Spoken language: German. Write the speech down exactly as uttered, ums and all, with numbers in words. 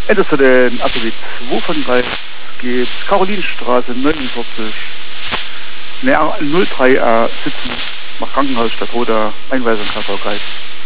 Ende zu den A P W zwei von drei geht Karolinenstraße neunundvierzig. Ne, null drei A sitzen nach Krankenhaus Stadtroda, Einweisung K V Kreis.